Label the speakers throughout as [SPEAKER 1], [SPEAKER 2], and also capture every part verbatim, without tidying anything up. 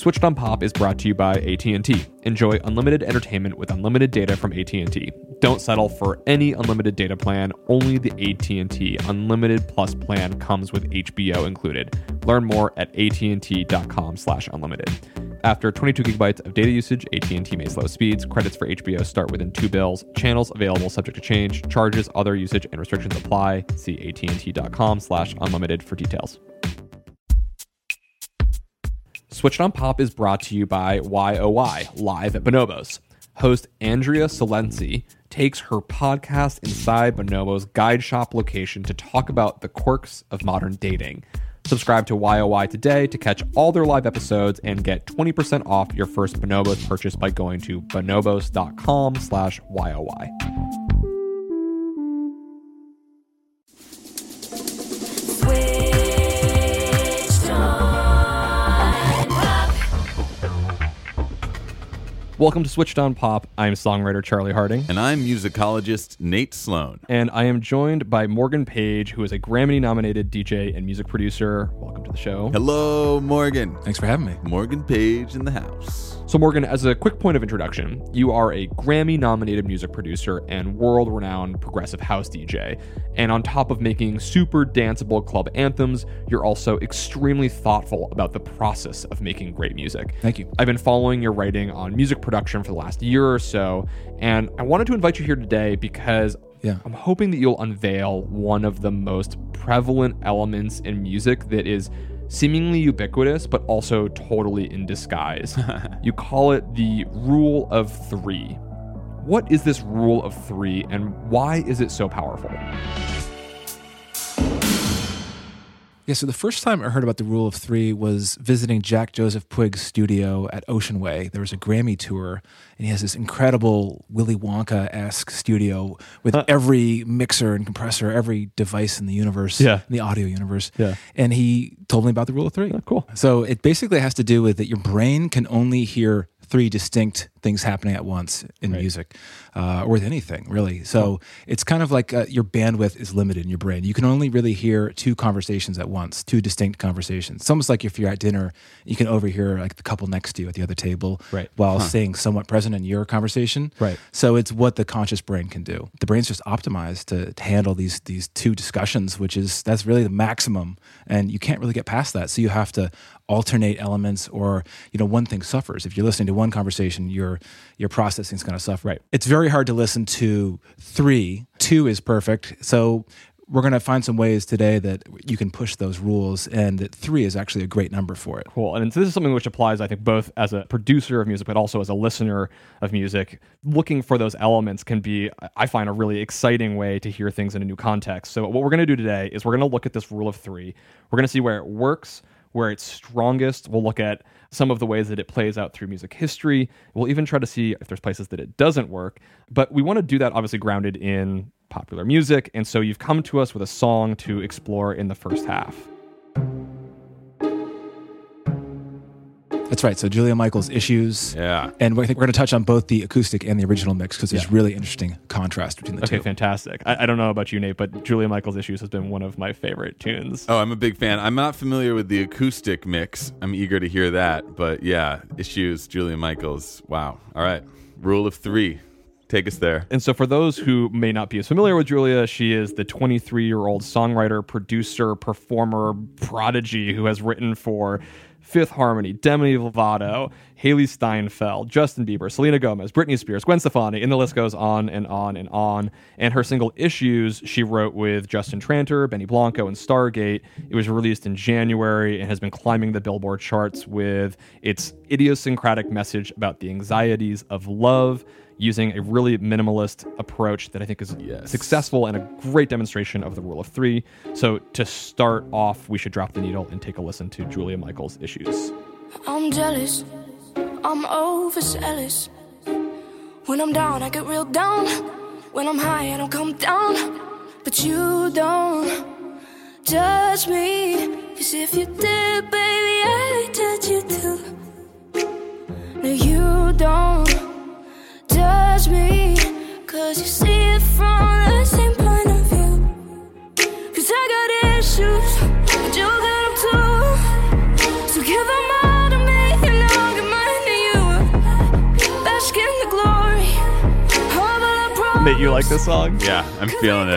[SPEAKER 1] Switched on Pop is brought to you by A T and T. Enjoy unlimited entertainment with unlimited data from A T and T. Don't settle for any unlimited data plan. Only the A T and T Unlimited Plus plan comes with H B O included. Learn more at att.com slash unlimited. After twenty-two gigabytes of data usage, A T and T may slow speeds. Credits for H B O start within two bills. Channels available subject to change. Charges, other usage, and restrictions apply. See att.com slash unlimited for details. Switched on Pop is brought to you by Y O Y, live at Bonobos. Host Andrea Silenzi takes her podcast inside Bonobos guide shop location to talk about the quirks of modern dating. Subscribe to Y O Y today to catch all their live episodes and get twenty percent off your first Bonobos purchase by going to bonobos.com slash YOY. Welcome to Switched on Pop. I'm songwriter Charlie Harding.
[SPEAKER 2] And I'm musicologist Nate Sloan.
[SPEAKER 1] And I am joined by Morgan Page, who is a Grammy-nominated D J and music producer. Welcome to the show.
[SPEAKER 2] Hello, Morgan.
[SPEAKER 3] Thanks for having me.
[SPEAKER 2] Morgan Page in the house.
[SPEAKER 1] So Morgan, as a quick point of introduction, you are a Grammy-nominated music producer and world-renowned progressive house D J. And on top of making super danceable club anthems, you're also extremely thoughtful about the process of making great music.
[SPEAKER 3] Thank you.
[SPEAKER 1] I've been following your writing on music production for the last year or so, and I wanted to invite you here today because
[SPEAKER 3] yeah.
[SPEAKER 1] I'm hoping that you'll unveil one of the most prevalent elements in music that is seemingly ubiquitous, but also totally in disguise. You call it the rule of three. What is this rule of three, and why is it so powerful?
[SPEAKER 3] Yeah, so the first time I heard about the rule of three was visiting Jack Joseph Puig's studio at Ocean Way. There was a Grammy tour, and he has this incredible Willy Wonka-esque studio with uh, every mixer and compressor, every device in the universe,
[SPEAKER 1] yeah.
[SPEAKER 3] in the audio universe.
[SPEAKER 1] Yeah.
[SPEAKER 3] And he told me about the rule of three.
[SPEAKER 1] Oh, cool.
[SPEAKER 3] So it basically has to do with that your brain can only hear three distinct things happening at once in
[SPEAKER 1] right.
[SPEAKER 3] music, uh, or with anything, really. So it's kind of like uh, your bandwidth is limited in your brain. You can only really hear two conversations at once, two distinct conversations. It's almost like if you're at dinner, you can overhear like the couple next to you at the other table
[SPEAKER 1] right.
[SPEAKER 3] while
[SPEAKER 2] huh.
[SPEAKER 3] staying somewhat present in your conversation.
[SPEAKER 1] Right.
[SPEAKER 3] So it's what the conscious brain can do. The brain's just optimized to, to handle these these two discussions, which is, that's really the maximum. And you can't really get past that. So you have to alternate elements, or, you know, one thing suffers. If you're listening to one conversation, your your processing is going to suffer.
[SPEAKER 1] Right.
[SPEAKER 3] It's very hard to listen to three. Two is perfect. So we're going to find some ways today that you can push those rules, and that three is actually a great number for it.
[SPEAKER 1] Cool. And this is something which applies, I think, both as a producer of music, but also as a listener of music. Looking for those elements can be, I find, a really exciting way to hear things in a new context. So what we're going to do today is we're going to look at this rule of three. We're going to see where it works, where it's strongest. We'll look at some of the ways that it plays out through music history. We'll even try to see if there's places that it doesn't work. But we want to do that obviously grounded in popular music. And so you've come to us with a song to explore in the first half.
[SPEAKER 3] That's right. So Julia Michaels' Issues.
[SPEAKER 2] Yeah.
[SPEAKER 3] And I think we're going to touch on both the acoustic and the original mix because there's
[SPEAKER 1] Yeah.
[SPEAKER 3] really interesting contrast between the
[SPEAKER 1] Okay,
[SPEAKER 3] two.
[SPEAKER 1] fantastic. I, I don't know about you, Nate, but Julia Michaels' Issues has been one of my favorite tunes.
[SPEAKER 2] Oh, I'm a big fan. I'm not familiar with the acoustic mix. I'm eager to hear that. But yeah, Issues, Julia Michaels. Wow. All right. Rule of three. Take us there.
[SPEAKER 1] And so for those who may not be as familiar with Julia, she is the twenty-three-year-old songwriter, producer, performer, prodigy who has written for Fifth Harmony, Demi Lovato, Haley Steinfeld, Justin Bieber, Selena Gomez, Britney Spears, Gwen Stefani, and the list goes on and on and on. And her single Issues, she wrote with Justin Tranter, Benny Blanco, and Stargate. It was released in January and has been climbing the Billboard charts with its idiosyncratic message about the anxieties of love, using a really minimalist approach that I think is
[SPEAKER 2] Yes.
[SPEAKER 1] successful and a great demonstration of the rule of three. So to start off, we should drop the needle and take a listen to Julia Michaels' Issues.
[SPEAKER 4] I'm jealous, I'm overzealous. When I'm down, I get real down. When I'm high, I don't come down. But you don't judge me, 'cause if you did, baby, I'd judge you too. No, you don't judge me, 'cause you see it from the same point of view. 'Cause I got issues, and you got them too. So give them all to me, you know
[SPEAKER 1] Nate, you like this song?
[SPEAKER 2] Yeah, I'm feeling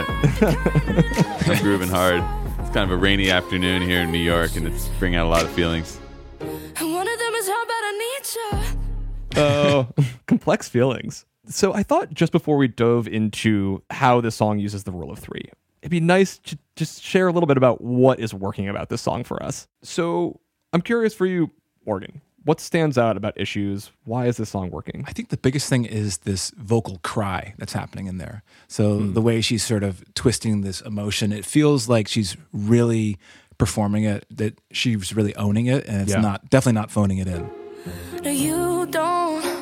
[SPEAKER 2] it. I'm grooving hard. It's kind of a rainy afternoon here in New York, and it's bringing out a lot of feelings.
[SPEAKER 4] And one of them is how bad I need you.
[SPEAKER 1] Oh, complex feelings. So I thought just before we dove into how this song uses the rule of three, it'd be nice to just share a little bit about what is working about this song for us. So I'm curious for you, Morgan, what stands out about Issues? Why is this song working?
[SPEAKER 3] I think the biggest thing is this vocal cry that's happening in there. So mm. the way she's sort of twisting this emotion, it feels like she's really performing it, that she's really owning it, and it's
[SPEAKER 1] yeah.
[SPEAKER 3] not definitely not phoning it in.
[SPEAKER 4] No, you don't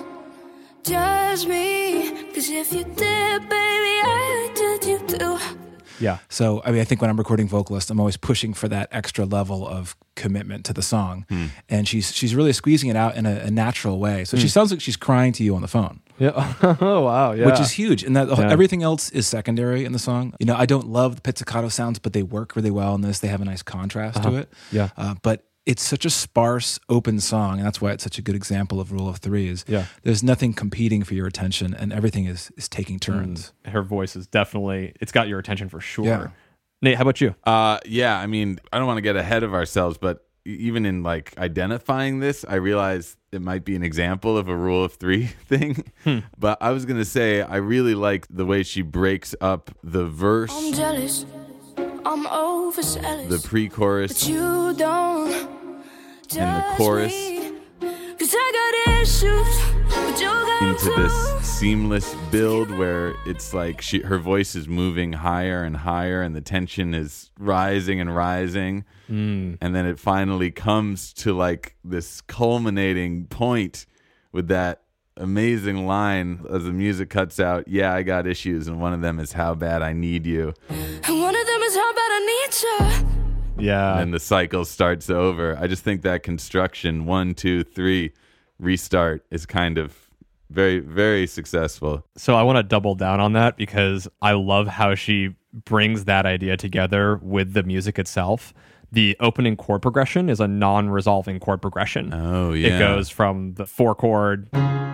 [SPEAKER 4] judge me, 'cause if you did, baby, I judge you too.
[SPEAKER 1] Yeah.
[SPEAKER 3] So, I mean, I think when I'm recording vocalist, I'm always pushing for that extra level of commitment to the song. Hmm. And she's she's really squeezing it out in a, a natural way. So hmm. she sounds like she's crying to you on the phone.
[SPEAKER 1] Yeah. Oh, wow. Yeah.
[SPEAKER 3] Which is huge. And that
[SPEAKER 1] yeah.
[SPEAKER 3] everything else is secondary in the song. You know, I don't love the pizzicato sounds, but they work really well in this. They have a nice contrast
[SPEAKER 1] uh-huh.
[SPEAKER 3] to it.
[SPEAKER 1] Yeah.
[SPEAKER 3] Uh, but it's such a sparse, open song, and that's why it's such a good example of rule of three is
[SPEAKER 1] yeah.
[SPEAKER 3] there's nothing competing for your attention, and everything is is taking turns.
[SPEAKER 1] Mm. Her voice is definitely, it's got your attention for sure.
[SPEAKER 3] Yeah.
[SPEAKER 1] Nate, how about you?
[SPEAKER 2] Uh, yeah, I mean, I don't want to get ahead of ourselves, but even in like identifying this, I realize it might be an example of a rule of three thing. Hmm. But I was going to say, I really like the way she breaks up the verse.
[SPEAKER 4] I'm jealous. I'm overzealous.
[SPEAKER 2] The pre-chorus.
[SPEAKER 4] But you don't.
[SPEAKER 2] And the chorus
[SPEAKER 4] me, 'cause I got issues, but you got
[SPEAKER 2] into this seamless build where it's like she her voice is moving higher and higher and the tension is rising and rising
[SPEAKER 1] mm.
[SPEAKER 2] and then it finally comes to like this culminating point with that amazing line as the music cuts out. Yeah, I got issues, and one of them is how bad I need you,
[SPEAKER 4] and one of them is how bad I need you.
[SPEAKER 1] Yeah.
[SPEAKER 2] And the cycle starts over. I just think that construction, one, two, three, restart, is kind of very, very successful.
[SPEAKER 1] So I want to double down on that because I love how she brings that idea together with the music itself. The opening chord progression is a non-resolving chord progression.
[SPEAKER 2] Oh, yeah.
[SPEAKER 1] It goes from the four chord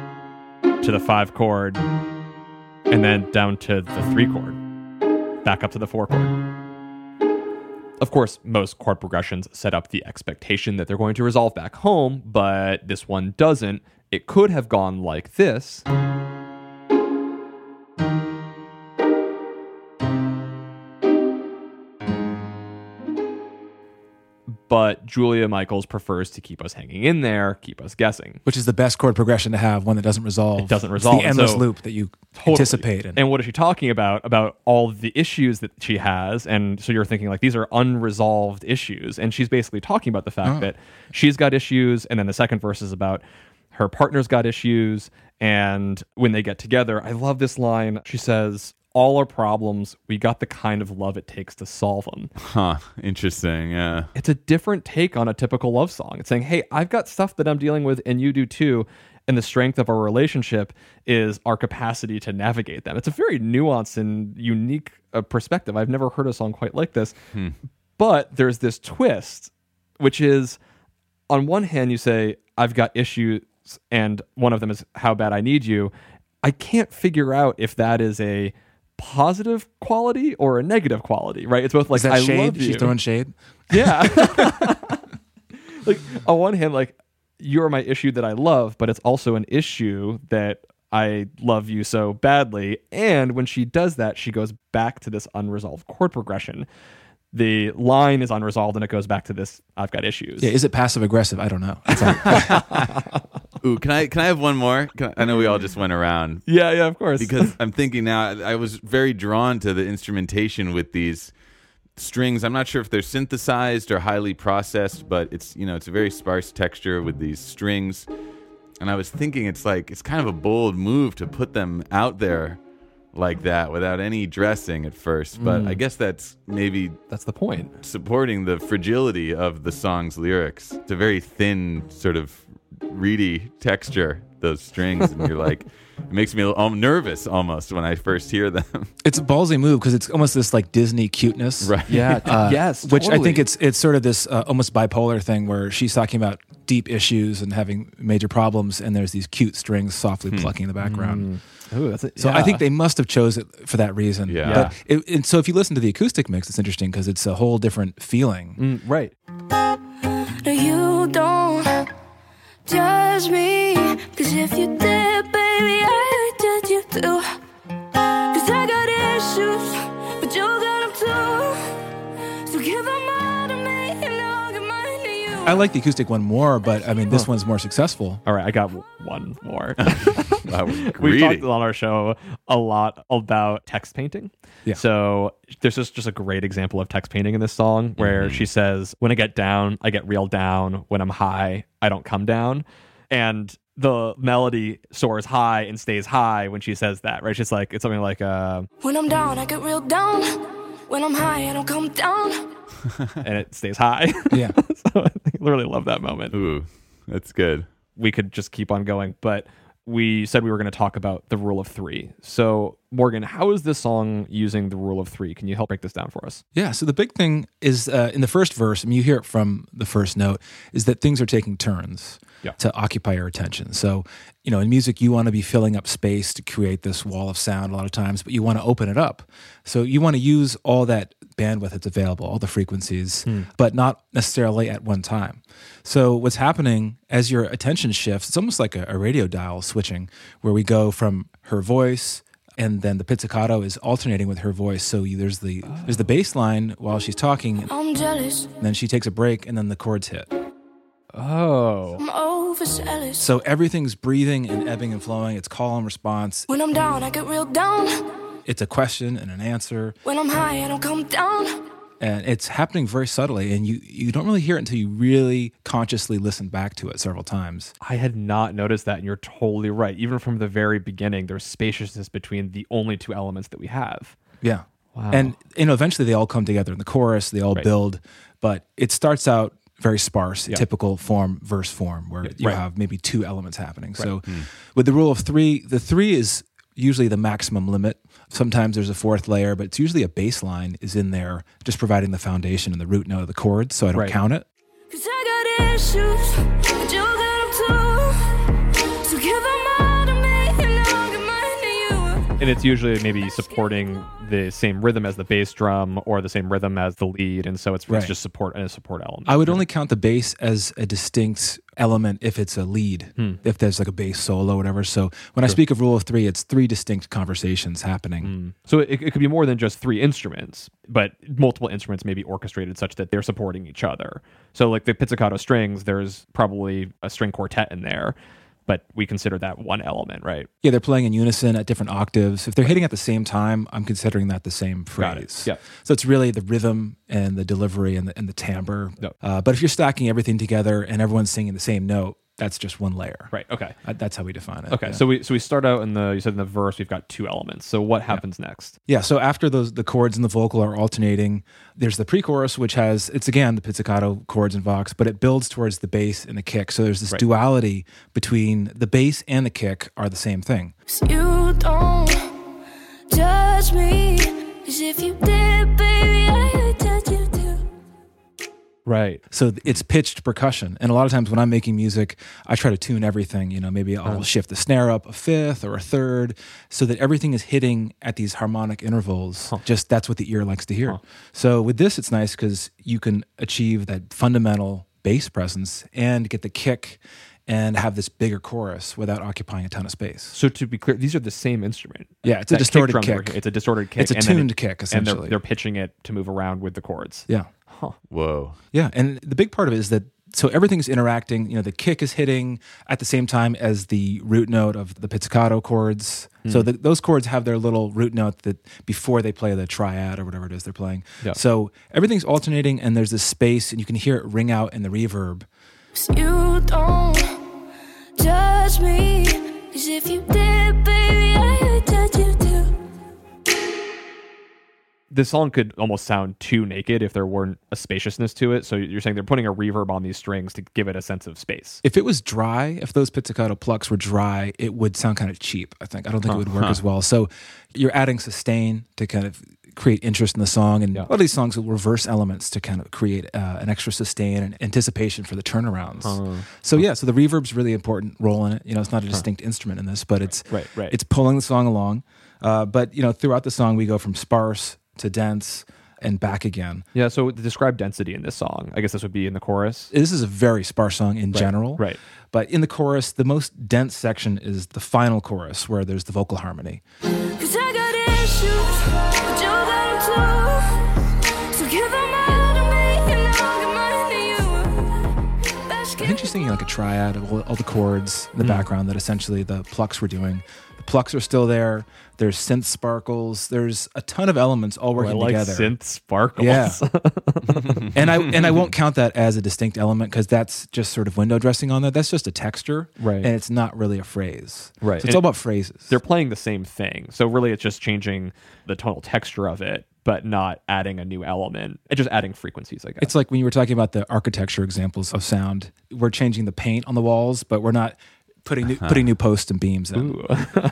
[SPEAKER 1] to the five chord and then down to the three chord, back up to the four chord. Of course, most chord progressions set up the expectation that they're going to resolve back home, but this one doesn't. It could have gone like this. But Julia Michaels prefers to keep us hanging in there, keep us guessing.
[SPEAKER 3] Which is the best chord progression to have, one that doesn't resolve.
[SPEAKER 1] It doesn't resolve.
[SPEAKER 3] It's the endless
[SPEAKER 1] so,
[SPEAKER 3] loop that you
[SPEAKER 1] totally.
[SPEAKER 3] anticipate. And,
[SPEAKER 1] and what is she talking about? About all the issues that she has. And so you're thinking, like, these are unresolved issues. And she's basically talking about the fact
[SPEAKER 3] oh.
[SPEAKER 1] that she's got issues. And then the second verse is about her partner's got issues. And when they get together, I love this line. She says, all our problems, we got the kind of love it takes to solve them.
[SPEAKER 2] Huh. Interesting. Yeah.
[SPEAKER 1] It's a different take on a typical love song. It's saying, hey, I've got stuff that I'm dealing with and you do too. And the strength of our relationship is our capacity to navigate them. It's a very nuanced and unique uh, perspective. I've never heard a song quite like this.
[SPEAKER 2] Hmm.
[SPEAKER 1] But there's this twist, which is on one hand, you say, I've got issues, and one of them is how bad I need you. I can't figure out if that is a positive quality or a negative quality, right? It's both like,
[SPEAKER 3] is that
[SPEAKER 1] I
[SPEAKER 3] shade?
[SPEAKER 1] love you.
[SPEAKER 3] She's throwing shade?
[SPEAKER 1] Yeah. Like, on one hand, like, you're my issue that I love, but it's also an issue that I love you so badly. And when she does that, she goes back to this unresolved chord progression. The line is unresolved and it goes back to this, I've got issues.
[SPEAKER 3] Yeah, is it passive aggressive? I don't know. It's like,
[SPEAKER 2] Ooh, can I can I have one more? Can I, I know we all just went around.
[SPEAKER 1] Yeah, yeah, of course.
[SPEAKER 2] Because I'm thinking now, I was very drawn to the instrumentation with these strings. I'm not sure if they're synthesized or highly processed, but it's, you know, it's a very sparse texture with these strings. And I was thinking it's like, it's kind of a bold move to put them out there like that without any dressing at first. But
[SPEAKER 1] Mm.
[SPEAKER 2] I guess that's maybe
[SPEAKER 1] That's the point.
[SPEAKER 2] supporting the fragility of the song's lyrics. It's a very thin, sort of reedy texture, those strings. And you're like, it makes me a little, um, nervous almost when I first hear them.
[SPEAKER 3] it's a ballsy move because it's almost this like Disney cuteness.
[SPEAKER 2] Right.
[SPEAKER 1] Yeah.
[SPEAKER 3] Uh,
[SPEAKER 1] yes.
[SPEAKER 3] Which I
[SPEAKER 1] totally.
[SPEAKER 3] think it's it's sort of this uh, almost bipolar thing where she's talking about deep issues and having major problems, and there's these cute strings softly plucking in the background.
[SPEAKER 1] Ooh, that's it.
[SPEAKER 3] So
[SPEAKER 1] Yeah.
[SPEAKER 3] I think they must have chose it for that reason.
[SPEAKER 2] Yeah.
[SPEAKER 3] But it, and so if you listen to the acoustic mix, it's interesting because it's a whole different feeling.
[SPEAKER 1] Mm, right.
[SPEAKER 4] No, you don't judge me. Cause if you did, baby, I judge you too. Cause I got issues, but you got them too. So give them all to me and I'll give mine to you.
[SPEAKER 3] I like the acoustic one more, but I mean, this one's more successful.
[SPEAKER 1] All right, I got w- one more.
[SPEAKER 2] Wow,
[SPEAKER 1] We've
[SPEAKER 2] greedy.
[SPEAKER 1] talked on our show a lot about text painting.
[SPEAKER 3] Yeah.
[SPEAKER 1] So there's just, just a great example of text painting in this song where
[SPEAKER 2] Mm-hmm.
[SPEAKER 1] she says, when I get down, I get real down. When I'm high, I don't come down. And the melody soars high and stays high when she says that, right? She's like, it's something like, uh,
[SPEAKER 4] When I'm down, I get real down. When I'm high, I don't come down.
[SPEAKER 1] and it stays high.
[SPEAKER 3] Yeah.
[SPEAKER 1] So I literally love that moment.
[SPEAKER 2] Ooh, that's good.
[SPEAKER 1] We could just keep on going, but we said we were going to talk about the rule of three. So, Morgan, how is this song using the rule of three? Can you help break this down for us?
[SPEAKER 3] Yeah. So the big thing is uh, in the first verse, I mean, you hear it from the first note, is that things are taking turns
[SPEAKER 1] Yeah.
[SPEAKER 3] to occupy your attention. So, you know, in music, you want to be filling up space to create this wall of sound a lot of times, but you want to open it up. So you want to use all that bandwidth that's available, all the frequencies, but not necessarily at one time. So what's happening as your attention shifts, it's almost like a, a radio dial switching, where we go from her voice and then the pizzicato is alternating with her voice. So you, there's the there's the bass line while she's talking,
[SPEAKER 4] I'm jealous,
[SPEAKER 3] and then she takes a break, and then the chords hit.
[SPEAKER 1] Oh.
[SPEAKER 4] I'm overzealous.
[SPEAKER 3] So everything's breathing and ebbing and flowing. It's call and response.
[SPEAKER 4] When I'm down, I get real down.
[SPEAKER 3] It's a question and an answer,
[SPEAKER 4] When I'm high, I don't come down.
[SPEAKER 3] and it's happening very subtly. And you you don't really hear it until you really consciously listen back to it several times.
[SPEAKER 1] I had not noticed that, and you're totally right. Even from the very beginning, there's spaciousness between the only two elements that we have.
[SPEAKER 3] Yeah.
[SPEAKER 1] Wow.
[SPEAKER 3] And you know, eventually they all come together in the chorus. They all
[SPEAKER 1] Right.
[SPEAKER 3] build, but it starts out very sparse,
[SPEAKER 1] Yeah.
[SPEAKER 3] typical form, verse form, where you
[SPEAKER 1] right.
[SPEAKER 3] have maybe two elements happening. So with the rule of three, the three is usually the maximum limit. Sometimes there's a fourth layer, but it's usually a bass line is in there, just providing the foundation and the root note of the chord, so I don't
[SPEAKER 1] Right.
[SPEAKER 3] count it.
[SPEAKER 4] Cause I got issues, but you got them too. So give them all to me and I'll give mine to you.
[SPEAKER 1] And it's usually maybe supporting the same rhythm as the bass drum or the same rhythm as the lead. And so it's,
[SPEAKER 3] Right.
[SPEAKER 1] it's just support and a support element.
[SPEAKER 3] I would only count the bass as a distinct element if it's a lead,
[SPEAKER 1] Hmm.
[SPEAKER 3] if there's like a bass solo or whatever. So when I speak of rule of three, it's three distinct conversations happening.
[SPEAKER 1] So it, it could be more than just three instruments, but multiple instruments may be orchestrated such that they're supporting each other. So like the pizzicato strings, there's probably a string quartet in there, but we consider that one element, right?
[SPEAKER 3] Yeah, they're playing in unison at different octaves. If they're hitting at the same time, I'm considering that the same
[SPEAKER 1] Got
[SPEAKER 3] phrase.
[SPEAKER 1] it. Yep.
[SPEAKER 3] So it's really the rhythm and the delivery and the, and the timbre.
[SPEAKER 1] Yep.
[SPEAKER 3] Uh, but if you're stacking everything together and everyone's singing the same note, that's just one layer.
[SPEAKER 1] Right. Okay.
[SPEAKER 3] Uh, That's how we define it.
[SPEAKER 1] Okay.
[SPEAKER 3] Yeah.
[SPEAKER 1] So we so we start out in the you said in the verse we've got two elements. So what happens next?
[SPEAKER 3] Yeah, so after those the chords and the vocal are alternating, there's the pre-chorus, which has it's again the pizzicato chords and vox, but it builds towards the bass and the kick. So there's this
[SPEAKER 1] Right.
[SPEAKER 3] duality between the bass and the kick are the same thing.
[SPEAKER 4] Cause you don't judge me. Cause if you did, baby, I would judge you too.
[SPEAKER 1] Right.
[SPEAKER 3] So th- it's pitched percussion, and a lot of times when I'm making music, I try to tune everything. You know, maybe I'll shift the snare up a fifth or a third, so that everything is hitting at these harmonic intervals. Just that's what the ear likes to hear. So with this, it's nice because you can achieve that fundamental bass presence and get the kick and have this bigger chorus without occupying a ton of space.
[SPEAKER 1] So to be clear, these are the same instrument.
[SPEAKER 3] Yeah, it's a
[SPEAKER 1] That
[SPEAKER 3] distorted
[SPEAKER 1] drum that
[SPEAKER 3] kick.
[SPEAKER 1] we're- It's a distorted kick.
[SPEAKER 3] It's a
[SPEAKER 1] and then
[SPEAKER 3] tuned
[SPEAKER 1] it-
[SPEAKER 3] kick,
[SPEAKER 1] And
[SPEAKER 3] essentially.
[SPEAKER 1] they're, they're pitching it to move around with the chords.
[SPEAKER 3] Yeah.
[SPEAKER 2] Whoa.
[SPEAKER 3] Yeah, and the big part of it is that so everything's interacting. You know, the kick is hitting at the same time as the root note of the pizzicato chords. So the, those chords have their little root note that before they play the triad or whatever it is they're playing.
[SPEAKER 1] Yeah.
[SPEAKER 3] So everything's alternating, and there's this space, and you can hear it ring out in the reverb.
[SPEAKER 4] Cause you don't judge me. Cause if you did, baby, I would judge you too.
[SPEAKER 1] This song could almost sound too naked if there weren't a spaciousness to it. So you're saying they're putting a reverb on these strings to give it a sense of space.
[SPEAKER 3] If it was dry, if those pizzicato plucks were dry, it would sound kind of cheap, I think. I don't think it would work as well. So you're adding sustain to kind of create interest in the song. And
[SPEAKER 1] Yeah.
[SPEAKER 3] a lot of these songs will reverse elements to kind of create uh, an extra sustain and anticipation for the turnarounds.
[SPEAKER 1] Uh,
[SPEAKER 3] So yeah, so the reverb's really important role in it. You know, it's not a distinct instrument in this, but it's
[SPEAKER 1] Right, right.
[SPEAKER 3] it's pulling the song along. Uh, but you know, throughout the song, we go from sparse to dense and back again.
[SPEAKER 1] Yeah, so describe density in this song. I guess this would be in the chorus.
[SPEAKER 3] This is a very sparse song in general,
[SPEAKER 1] right.
[SPEAKER 3] But in the chorus, the most dense section is the final chorus, where there's the vocal harmony.
[SPEAKER 4] Cause I got issues, but you got them too. So give them all to me and I'll give mine to you. Best
[SPEAKER 3] I think she's singing like a triad of all, all the chords in the background that essentially the plucks were doing. The plucks are still there. There's synth sparkles. There's a ton of elements all
[SPEAKER 1] Oh, I
[SPEAKER 3] working
[SPEAKER 1] like
[SPEAKER 3] together.
[SPEAKER 1] synth sparkles.
[SPEAKER 3] Yeah. and I and I won't count that as a distinct element because that's just sort of window dressing on that. That's just a texture,
[SPEAKER 1] Right.
[SPEAKER 3] And it's not really a phrase,
[SPEAKER 1] Right.
[SPEAKER 3] So it's
[SPEAKER 1] And
[SPEAKER 3] all about phrases.
[SPEAKER 1] They're playing the same thing. So really it's just changing the tonal texture of it, but not adding a new element. It's just adding frequencies, I guess.
[SPEAKER 3] It's like when you were talking about the architecture examples of sound. We're changing the paint on the walls, but we're not putting new, putting new posts and beams in.
[SPEAKER 1] Ooh.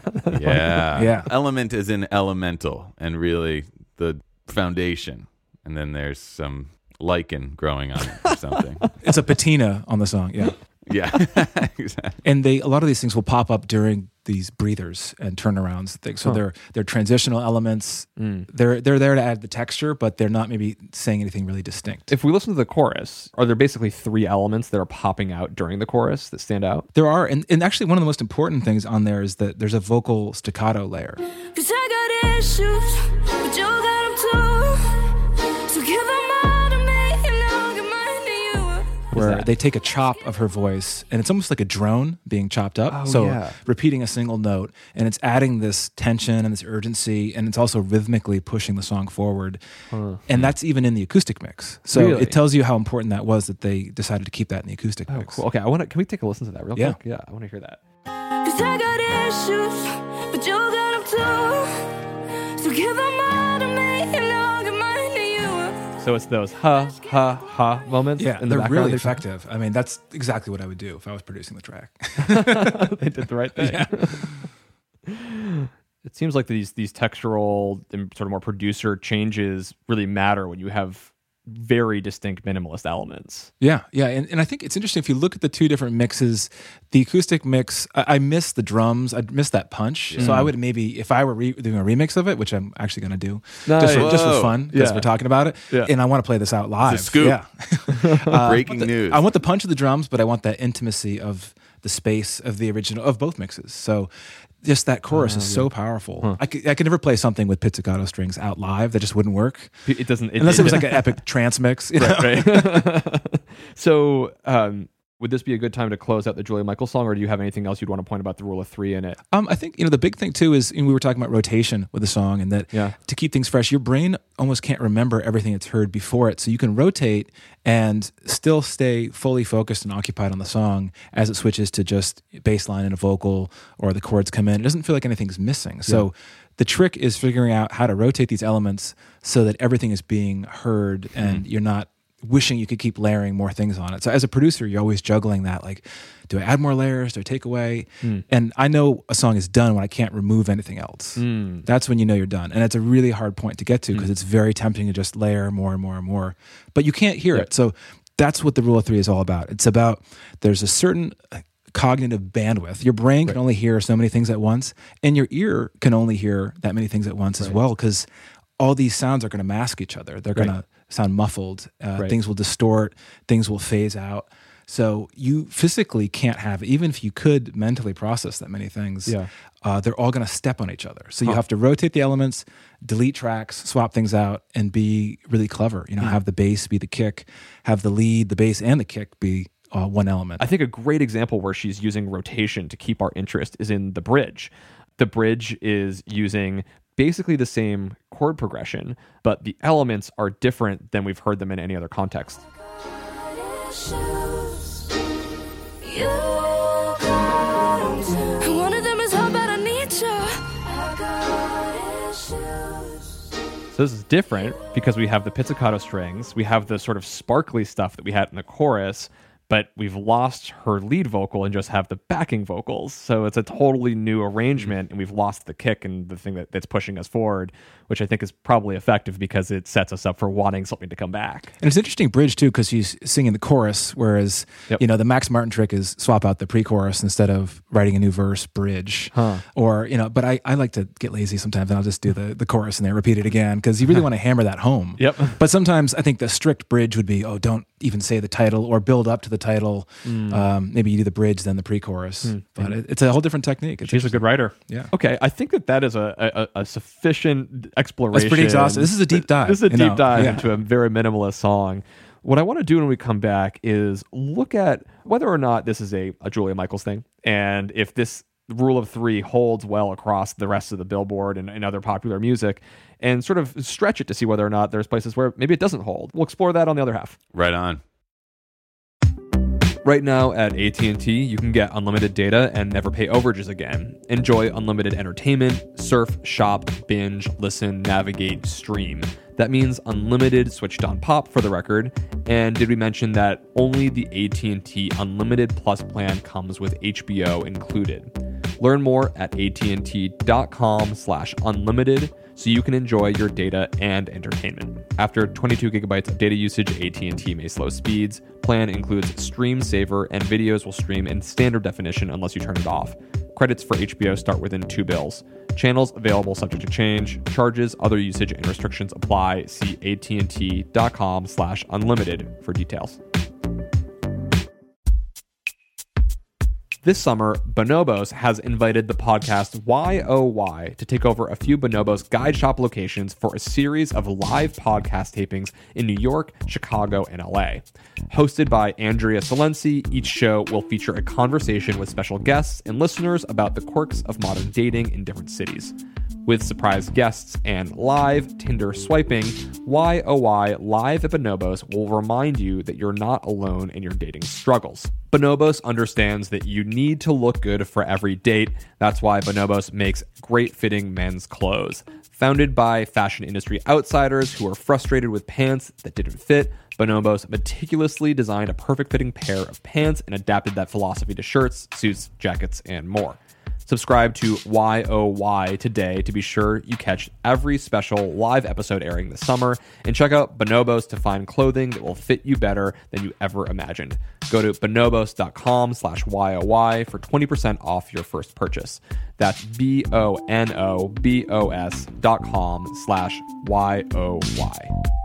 [SPEAKER 2] Yeah.
[SPEAKER 3] Yeah.
[SPEAKER 2] Element is in elemental and really the foundation. And then there's some lichen growing on it or something.
[SPEAKER 3] It's a patina on the song, yeah.
[SPEAKER 2] Yeah. Exactly.
[SPEAKER 3] And they a lot of these things will pop up during these breathers and turnarounds things. So
[SPEAKER 1] Huh.
[SPEAKER 3] they're they're transitional elements.
[SPEAKER 1] Mm.
[SPEAKER 3] They're they're there to add the texture, but they're not maybe saying anything really distinct.
[SPEAKER 1] If we listen to the chorus, are there basically three elements that are popping out during the chorus that stand out?
[SPEAKER 3] There are, and, and actually one of the most important things on there is that there's a vocal staccato layer.
[SPEAKER 4] Cause I got issues, but you got them too. So give them all to me and I'll give mine to you.
[SPEAKER 3] Where
[SPEAKER 1] that?
[SPEAKER 3] they take a chop of her voice, and it's almost like a drone being chopped up.
[SPEAKER 1] Oh,
[SPEAKER 3] so
[SPEAKER 1] yeah.
[SPEAKER 3] repeating a single note, and it's adding this tension and this urgency, and it's also rhythmically pushing the song forward. And that's even in the acoustic mix. So
[SPEAKER 1] Really?
[SPEAKER 3] it tells you how important that was that they decided to keep that in the acoustic
[SPEAKER 1] Oh,
[SPEAKER 3] mix.
[SPEAKER 1] cool. Okay, I want to. Can we take a listen to that real
[SPEAKER 3] Yeah.
[SPEAKER 1] quick? Yeah, I want to hear that.
[SPEAKER 4] Cause I got issues, but you got them too. So give them all to me and I'll give mine to you.
[SPEAKER 1] So it's those ha ha ha moments.
[SPEAKER 3] Yeah,
[SPEAKER 1] in the
[SPEAKER 3] they're
[SPEAKER 1] background.
[SPEAKER 3] really effective. I mean, that's exactly what I would do if I was producing the track.
[SPEAKER 1] They did the right thing. It seems like these these textural and sort of more producer changes really matter when you have very distinct minimalist elements.
[SPEAKER 3] Yeah, yeah, and, and I think it's interesting if you look at the two different mixes. The acoustic mix, I, I miss the drums. I miss that punch. So I would maybe, if I were re- doing a remix of it, which I'm actually going to do, just for,
[SPEAKER 1] Nice.
[SPEAKER 3] just for
[SPEAKER 2] Whoa.
[SPEAKER 3] fun because
[SPEAKER 1] Yeah.
[SPEAKER 3] we're talking about it,
[SPEAKER 1] Yeah.
[SPEAKER 3] and I want to play this out live.
[SPEAKER 2] scoop.
[SPEAKER 3] Yeah, Uh,
[SPEAKER 2] Breaking
[SPEAKER 3] the-
[SPEAKER 2] news.
[SPEAKER 3] I want the punch of the drums, but I want that intimacy of the space of the original of both mixes. So. Just that chorus is so powerful. I, could, I could never play something with pizzicato strings out live. That just wouldn't work.
[SPEAKER 1] It doesn't it,
[SPEAKER 3] Unless it was like an epic trance mix. You know?
[SPEAKER 1] right. So, um, would this be a good time to close out the Julia Michaels song, or do you have anything else you'd want to point about the rule of three in it?
[SPEAKER 3] Um, I think you know the big thing too is you know, we were talking about rotation with the song, and that
[SPEAKER 1] Yeah.
[SPEAKER 3] to keep things fresh, your brain almost can't remember everything it's heard before it, so you can rotate and still stay fully focused and occupied on the song as it switches to just bass line and a vocal, or the chords come in. It doesn't feel like anything's missing. So the trick is figuring out how to rotate these elements so that everything is being heard, and you're not wishing you could keep layering more things on it. So as a producer, you're always juggling that, like, do I add more layers? Do I take away? And I know a song is done when I can't remove anything else. That's when you know you're done. And it's a really hard point to get to because it's very tempting to just layer more and more and more, but you can't hear it. So that's what the rule of three is all about. It's about, there's a certain cognitive bandwidth. Your brain can only hear so many things at once, and your ear can only hear that many things at once as well, because all these sounds are going to mask each other. They're going to sound muffled. Uh,
[SPEAKER 1] Right.
[SPEAKER 3] Things will distort. Things will phase out. So you physically can't have, even if you could mentally process that many things,
[SPEAKER 1] Yeah.
[SPEAKER 3] uh, they're all going to step on each other. So you have to rotate the elements, delete tracks, swap things out, and be really clever. You know, have the bass be the kick, have the lead, the bass, and the kick be uh, one element.
[SPEAKER 1] I think a great example where she's using rotation to keep our interest is in the bridge. The bridge is using basically the same chord progression, but the elements are different than we've heard them in any other context.
[SPEAKER 4] You got 'em too. And one of them is how bad I need you. I got issues.
[SPEAKER 1] So this is different because we have the pizzicato strings, we have the sort of sparkly stuff that we had in the chorus, but we've lost her lead vocal and just have the backing vocals. So it's a totally new arrangement, and we've lost the kick and the thing that, that's pushing us forward, which I think is probably effective because it sets us up for wanting something to come back.
[SPEAKER 3] And it's an interesting bridge too, because he's singing the chorus, whereas
[SPEAKER 1] Yep.
[SPEAKER 3] you know the Max Martin trick is swap out the pre-chorus instead of writing a new verse bridge.
[SPEAKER 1] Huh.
[SPEAKER 3] Or you know, but I, I like to get lazy sometimes, and I'll just do the, the chorus and then repeat it again because you really want to hammer that home.
[SPEAKER 1] Yep.
[SPEAKER 3] But sometimes I think the strict bridge would be, oh, don't even say the title or build up to the title.
[SPEAKER 1] Mm.
[SPEAKER 3] Um, maybe you do the bridge then the pre-chorus.
[SPEAKER 1] Mm.
[SPEAKER 3] But it, it's a whole different technique. It's
[SPEAKER 1] She's a good writer.
[SPEAKER 3] Yeah.
[SPEAKER 1] Okay, I think that that is a, a, a sufficient exploration.
[SPEAKER 3] That's pretty exhaustive. This is a deep dive.
[SPEAKER 1] This is a
[SPEAKER 3] you
[SPEAKER 1] deep
[SPEAKER 3] know?
[SPEAKER 1] dive
[SPEAKER 3] Yeah.
[SPEAKER 1] into a very minimalist song. What I want to do when we come back is look at whether or not this is a, a Julia Michaels thing, and if this rule of three holds well across the rest of the Billboard and, and other popular music, and sort of stretch it to see whether or not there's places where maybe it doesn't hold. We'll explore that on the other half.
[SPEAKER 2] Right on.
[SPEAKER 1] Right now at A T and T, you can get unlimited data and never pay overages again. Enjoy unlimited entertainment, surf, shop, binge, listen, navigate, stream. That means unlimited switched on pop for the record. And did we mention that only the A T and T Unlimited Plus plan comes with H B O included? Learn more at att.com slash unlimited so you can enjoy your data and entertainment. After twenty-two gigabytes of data usage, A T and T may slow speeds. Plan includes Stream Saver, and videos will stream in standard definition unless you turn it off. Credits for H B O start within two bills. Channels available subject to change. Charges, other usage, and restrictions apply. See att.com slash unlimited for details. This summer, Bonobos has invited the podcast Y O Y to take over a few Bonobos Guide Shop locations for a series of live podcast tapings in New York, Chicago, and L A. Hosted by Andrea Silenzi, each show will feature a conversation with special guests and listeners about the quirks of modern dating in different cities. With surprise guests and live Tinder swiping, Y O Y Live at Bonobos will remind you that you're not alone in your dating struggles. Bonobos understands that you need to look good for every date. That's why Bonobos makes great fitting men's clothes. Founded by fashion industry outsiders who are frustrated with pants that didn't fit, Bonobos meticulously designed a perfect fitting pair of pants and adapted that philosophy to shirts, suits, jackets, and more. Subscribe to Y O Y today to be sure you catch every special live episode airing this summer, and check out Bonobos to find clothing that will fit you better than you ever imagined. Go to bonobos.com slash Y-O-Y for twenty percent off your first purchase. That's B-O-N-O-B-O-S dot com slash Y-O-Y.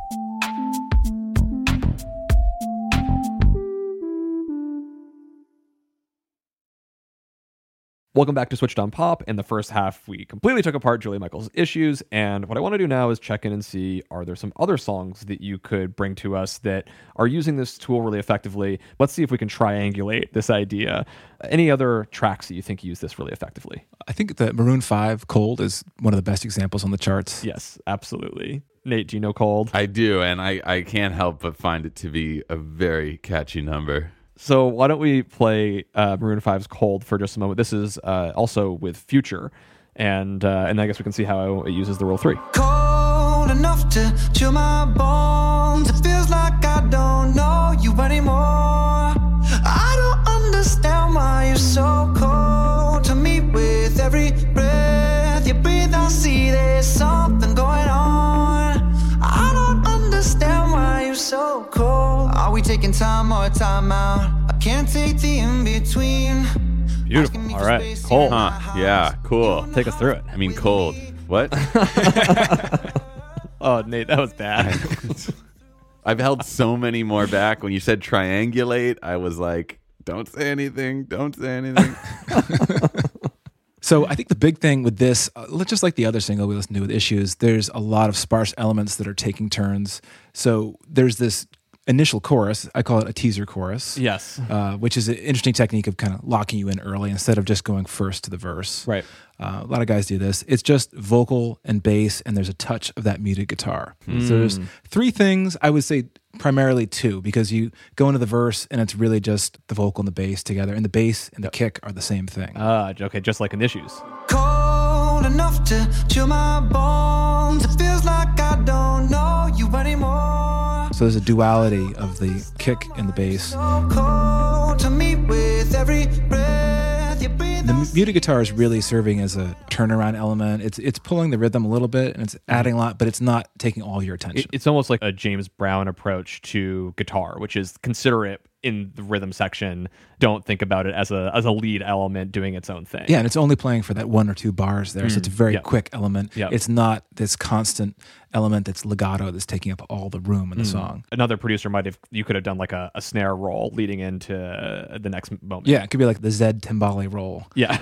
[SPEAKER 1] Welcome back to Switched on Pop. In the first half, we completely took apart Julia Michaels' issues, and what I want to do now is check in and see, are there some other songs that you could bring to us that are using this tool really effectively? Let's see if we can triangulate this idea. Any other tracks that you think use this really effectively?
[SPEAKER 3] I think that Maroon five, Cold, is one of the best examples on the charts.
[SPEAKER 1] Yes, absolutely. Nate, do you know Cold?
[SPEAKER 2] I do, and I, I can't help but find it to be a very catchy number.
[SPEAKER 1] So why don't we play uh, Maroon five's Cold for just a moment. This is uh, also with Future, and uh, and I guess we can see how it uses the Rule three.
[SPEAKER 5] Cold enough to chill my bones. It feels like I don't know you anymore. I don't understand why you're so cold to me. With every breath you breathe, I see there's something going on. I don't understand why you're so cold. Are we taking time or time out? I can't take the in-between.
[SPEAKER 1] Beautiful. All right. Cold.
[SPEAKER 2] Huh. Yeah, cool.
[SPEAKER 1] Take us through it.
[SPEAKER 2] I mean, cold. What?
[SPEAKER 1] Oh, Nate, that was bad.
[SPEAKER 2] I've held so many more back. When you said triangulate, I was like, don't say anything. Don't say anything.
[SPEAKER 3] So I think the big thing with this, uh, just like the other single we listened to with Issues, there's a lot of sparse elements that are taking turns. So there's this initial chorus, I call it a teaser chorus.
[SPEAKER 1] Yes.
[SPEAKER 3] Uh, which is an interesting technique of kind of locking you in early instead of just going first to the verse.
[SPEAKER 1] Right.
[SPEAKER 3] Uh, a lot of guys do this. It's just vocal and bass, and there's a touch of that muted guitar.
[SPEAKER 1] Mm.
[SPEAKER 3] So there's three things, I would say primarily two, because you go into the verse and it's really just the vocal and the bass together, and the bass and the kick are the same thing.
[SPEAKER 1] Ah, okay, just like in Issues.
[SPEAKER 5] Cold enough to chill my bones. It feels like I don't know you anymore.
[SPEAKER 3] So there's a duality of the kick and the bass.
[SPEAKER 5] So cold to meet with every breath you breathe.
[SPEAKER 3] The m- muted guitar is really serving as a turnaround element. It's it's pulling the rhythm a little bit and it's adding a lot, but it's not taking all your attention.
[SPEAKER 1] It, it's almost like a James Brown approach to guitar, which is consider it in the rhythm section. Don't think about it as a as a lead element doing its own thing.
[SPEAKER 3] Yeah, and it's only playing for that one or two bars there, so it's a very
[SPEAKER 1] yeah.
[SPEAKER 3] quick element.
[SPEAKER 1] Yeah.
[SPEAKER 3] It's not this constant element that's legato that's taking up all the room in the song.
[SPEAKER 1] Another producer might have, you could have done like a, a snare roll leading into uh, the next moment.
[SPEAKER 3] Yeah, it could be like the Zed timbale roll.
[SPEAKER 1] Yeah.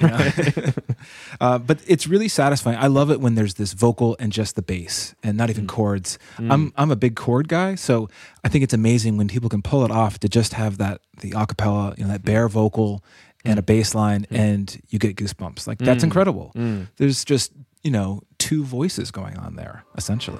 [SPEAKER 3] Uh, but it's really satisfying. I love it when there's this vocal and just the bass and not even chords. I'm I'm a big chord guy, so I think it's amazing when people can pull it off to just have that the acapella, you know, that bare vocal and a bass line, and you get goosebumps. Like that's incredible. There's just, you know, two voices going on there essentially.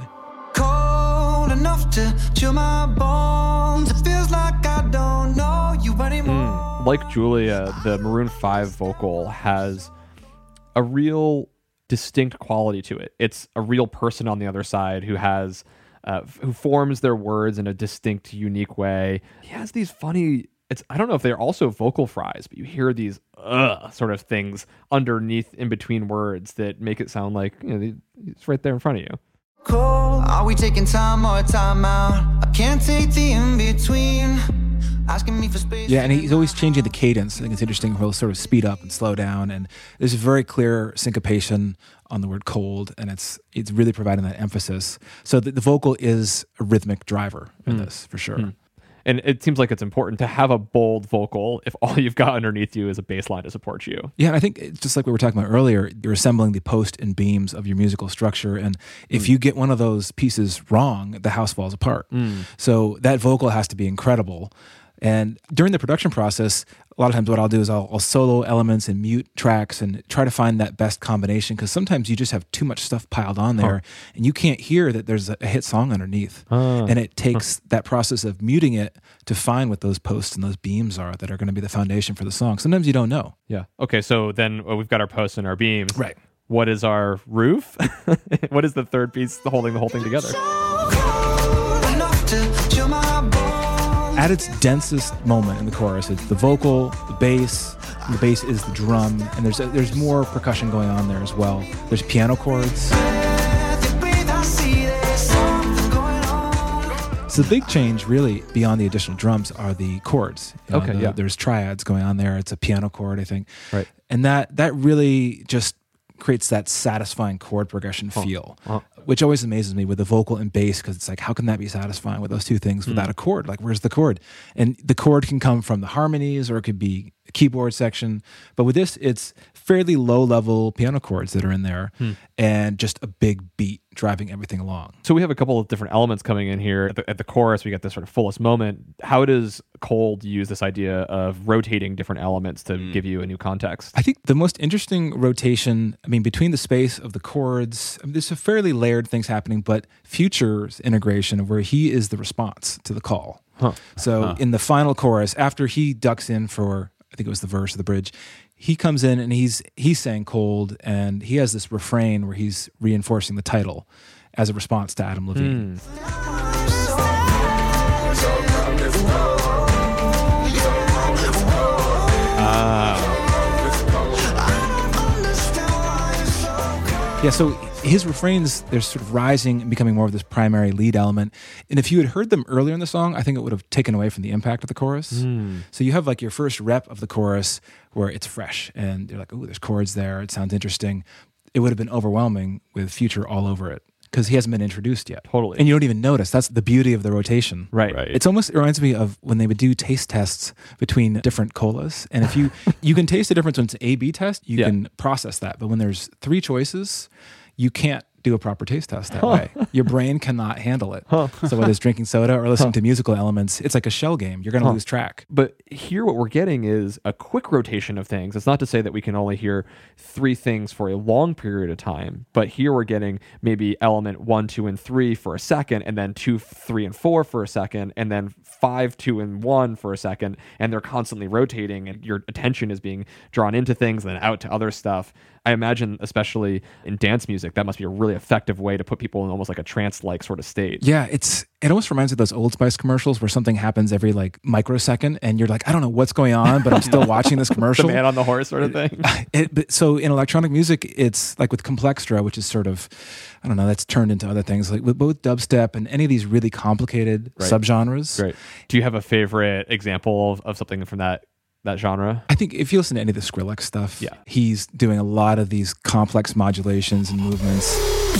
[SPEAKER 5] Cold enough to chill my bones. It feels like I don't know you anymore.
[SPEAKER 1] Like Julia, the Maroon five vocal has a real distinct quality to it. It's a real person on the other side who has uh, who forms their words in a distinct, unique way. He has these funny, it's I don't know if they're also vocal fries, but you hear these uh sort of things underneath in between words that make it sound like, you know, it's right there in front of you.
[SPEAKER 5] Cold. Are we taking time or time out? I can't take the in between. Asking me for space.
[SPEAKER 3] Yeah, and he's always changing the cadence. I think it's interesting how he'll sort of speed up and slow down, and there's a very clear syncopation on the word cold, and it's it's really providing that emphasis. So the, the vocal is a rhythmic driver in this, for sure.
[SPEAKER 1] And it seems like it's important to have a bold vocal if all you've got underneath you is a bass line to support you.
[SPEAKER 3] Yeah, and I think it's just like we were talking about earlier, you're assembling the post and beams of your musical structure, and if you get one of those pieces wrong, the house falls apart. So that vocal has to be incredible. And during the production process, a lot of times what I'll do is I'll, I'll solo elements and mute tracks and try to find that best combination, because sometimes you just have too much stuff piled on there and you can't hear that there's a, a hit song underneath. And it takes that process of muting it to find what those posts and those beams are that are going to be the foundation for the song. Sometimes you don't know.
[SPEAKER 1] Yeah. Okay, so then well, we've got our posts and our beams.
[SPEAKER 3] Right.
[SPEAKER 1] What is our roof? What is the third piece holding the whole thing together?
[SPEAKER 5] Cold enough to chill my bones.
[SPEAKER 3] At its densest moment in the chorus, it's the vocal, the bass, and the bass is the drum, and there's there's more percussion going on there as well. There's piano chords.
[SPEAKER 5] Breath you breathe, I see there's something going on.
[SPEAKER 3] So the big change, really, beyond the additional drums, are the chords. You know,
[SPEAKER 1] Okay,
[SPEAKER 3] the-
[SPEAKER 1] yeah.
[SPEAKER 3] There's triads going on there. It's a piano chord, I think.
[SPEAKER 1] Right.
[SPEAKER 3] And that that really just creates that satisfying chord progression feel,
[SPEAKER 1] Uh.
[SPEAKER 3] which always amazes me with the vocal and bass, because it's like, how can that be satisfying with those two things without a chord? Like, where's the chord? And the chord can come from the harmonies, or it could be a keyboard section. But with this, it's fairly low-level piano chords that are in there, and just a big beat driving everything along.
[SPEAKER 1] So we have a couple of different elements coming in here. At the, at the chorus, we got this sort of fullest moment. How does Cold use this idea of rotating different elements to give you a new context?
[SPEAKER 3] I think the most interesting rotation, I mean, between the space of the chords, I mean, there's a fairly layered things happening, but Future's integration of where he is the response to the call.
[SPEAKER 1] Huh.
[SPEAKER 3] So in the final chorus, after he ducks in for, I think it was the verse of the bridge, he comes in and he's he's saying cold, and he has this refrain where he's reinforcing the title as a response to Adam Levine. Yeah, so his refrains, they're sort of rising and becoming more of this primary lead element. And if you had heard them earlier in the song, I think it would have taken away from the impact of the chorus. So you have like your first rep of the chorus where it's fresh and you're like, oh, there's chords there. It sounds interesting. It would have been overwhelming with Future all over it because he hasn't been introduced yet.
[SPEAKER 1] Totally.
[SPEAKER 3] And you don't even notice. That's the beauty of the rotation.
[SPEAKER 1] Right.
[SPEAKER 2] Right.
[SPEAKER 3] It's almost, it reminds me of when they would do taste tests between different colas. And if you, you can taste the difference when it's an A B test, you
[SPEAKER 1] Yeah.
[SPEAKER 3] can process that. But when there's three choices, you can't do a proper taste test that way. Your brain cannot handle it. So whether it's drinking soda or listening to musical elements, it's like a shell game. You're going to lose track.
[SPEAKER 1] But here, what we're getting is a quick rotation of things. It's not to say that we can only hear three things for a long period of time, but here we're getting maybe element one, two, and three for a second, and then two, three, and four for a second, and then five, two, and one for a second, and they're constantly rotating, and your attention is being drawn into things and then out to other stuff. I imagine, especially in dance music, that must be a really really effective way to put people in almost like a trance-like sort of state.
[SPEAKER 3] Yeah, it's it almost reminds me of those Old Spice commercials where something happens every like microsecond, and you're like, I don't know what's going on, but I'm still watching this commercial.
[SPEAKER 1] The man on the horse sort of thing.
[SPEAKER 3] It, but, so in electronic music, it's like with Complextra, which is sort of, I don't know, that's turned into other things like with both dubstep and any of these really complicated
[SPEAKER 1] Right.
[SPEAKER 3] subgenres.
[SPEAKER 1] Right. Do you have a favorite example of, of something from that that genre?
[SPEAKER 3] I think if you listen to any of the Skrillex stuff,
[SPEAKER 1] Yeah.
[SPEAKER 3] he's doing a lot of these complex modulations and movements.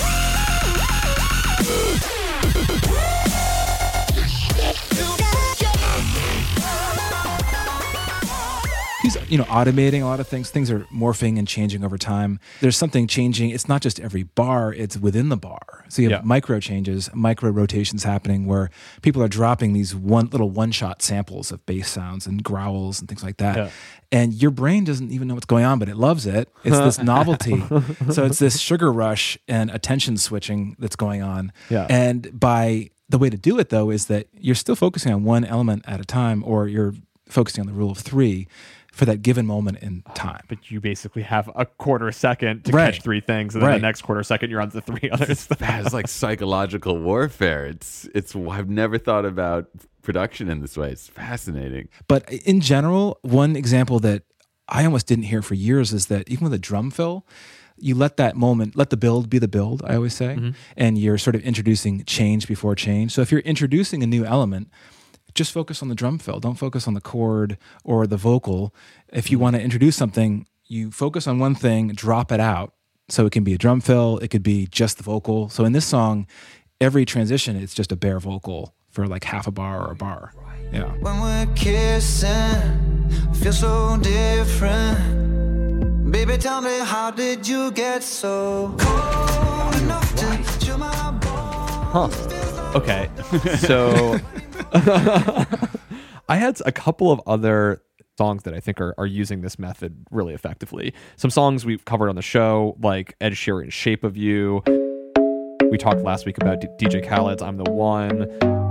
[SPEAKER 3] He's, you know, automating a lot of things. Things are morphing and changing over time. There's something changing. It's not just every bar, it's within the bar. So you have
[SPEAKER 1] Yeah.
[SPEAKER 3] micro changes, micro rotations happening where people are dropping these one little one-shot samples of bass sounds and growls and things like that.
[SPEAKER 1] Yeah.
[SPEAKER 3] And your brain doesn't even know what's going on, but it loves it. It's this novelty. So it's this sugar rush and attention switching that's going on.
[SPEAKER 1] Yeah.
[SPEAKER 3] And by the way to do it, though, is that you're still focusing on one element at a time, or you're focusing on the rule of three for that given moment in time.
[SPEAKER 1] But you basically have a quarter second to
[SPEAKER 3] Right.
[SPEAKER 1] catch three things, and then
[SPEAKER 3] Right.
[SPEAKER 1] the next quarter second you're on to three others.
[SPEAKER 2] It's like psychological warfare. It's it's. I've never thought about production in this way. It's fascinating.
[SPEAKER 3] But in general, one example that I almost didn't hear for years is that even with a drum fill, you let that moment, let the build be the build, I always say,
[SPEAKER 1] Mm-hmm.
[SPEAKER 3] and you're sort of introducing change before change. So if you're introducing a new element, just focus on the drum fill. Don't focus on the chord or the vocal. If you want to introduce something, you focus on one thing, drop it out. So it can be a drum fill, it could be just the vocal. So in this song, every transition, it's just a bare vocal for like half a bar or a bar. Yeah.
[SPEAKER 5] When we're kissing, feel so different. Baby, tell me, how did you get so cold enough to chill my bones?
[SPEAKER 1] Okay. So I had a couple of other songs that I think are, are using this method really effectively. Some songs we've covered on the show, like Ed Sheeran's Shape of You. We talked last week about D- DJ Khaled's I'm the One.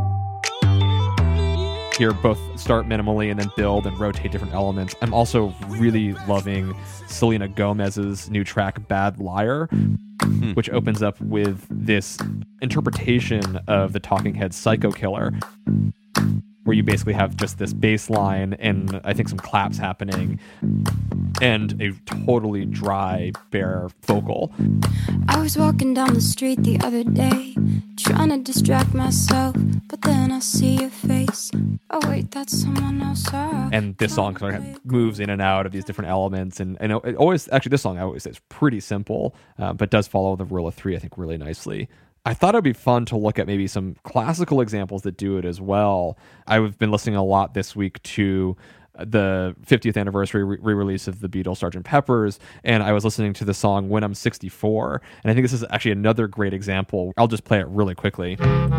[SPEAKER 1] Here, both start minimally and then build and rotate different elements. I'm also really loving Selena Gomez's new track, Bad Liar, which opens up with this interpretation of the Talking Heads' Psycho Killer, where you basically have just this bass line and I think some claps happening and a totally dry, bare vocal.
[SPEAKER 4] I was walking down the street the other day, trying to distract myself, but then I see your face. Oh wait, that's someone else. Oh,
[SPEAKER 1] And this song sort of moves in and out of these different elements. And, and it always, actually, this song I always say is pretty simple, uh, but does follow the rule of three, I think, really nicely. I thought it'd be fun to look at maybe some classical examples that do it as well. I've been listening a lot this week to the fiftieth anniversary re-release of the Beatles' Sergeant Pepper's, and I was listening to the song When I'm sixty-four, and I think this is actually another great example. I'll just play it really quickly.